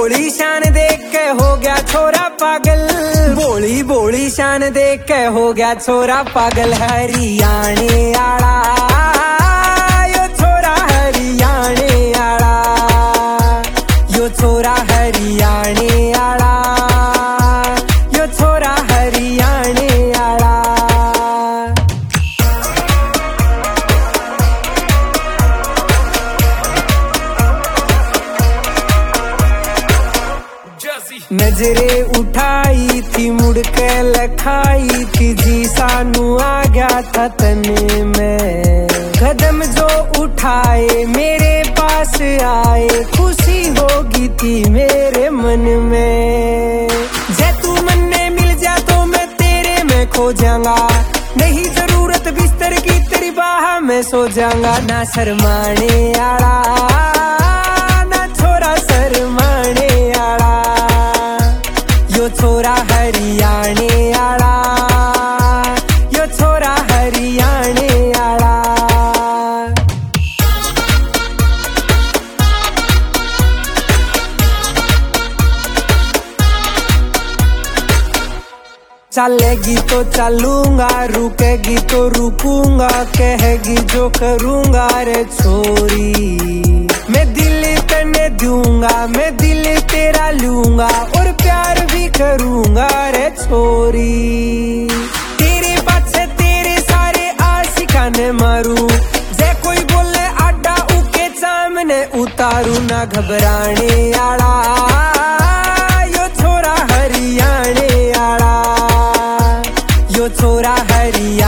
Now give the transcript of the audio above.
भोली शान देख के हो गया छोरा पागल, भोली भोली शान देख के हो गया छोरा पागल। हरियाणे आड़ा यो छोरा हरियाणे आड़ा, यो छोरा हरियाणे आड़ा, यो छोरा हरियाणे आड़ा। नजरे उठाई थी मुड़ के लखाई थी जी, सानू आ गया था तने में। कदम जो उठाए मेरे पास आए, खुशी होगी थी मेरे मन में। जे तू मन में मिल जा तो मैं तेरे में खो जाऊंगा, नहीं जरूरत बिस्तर की तेरी बाह में सो जाऊंगा। ना शर्माने आड़ा ना छोरा शर्माने आड़ा, यो छोरा हरियाणे आड़ा, यो छोरा हरियाणे आड़ा। चलेगी तो चलूंगा, रुकेगी तो रुकूंगा, कहेगी जो करूंगा रे छोरी। मैं दिल तने दूंगा, मैं दिल तेरा लूंगा, और प्यार भी करूंगा रे छोरी। तेरे पाछे तेरे सारे आशिकाने मारू, जे कोई बोले आडा उके सामने उतारू। ना घबराने आड़ा यो छोरा हरियाणे आड़ा, यो छोरा हरियाणे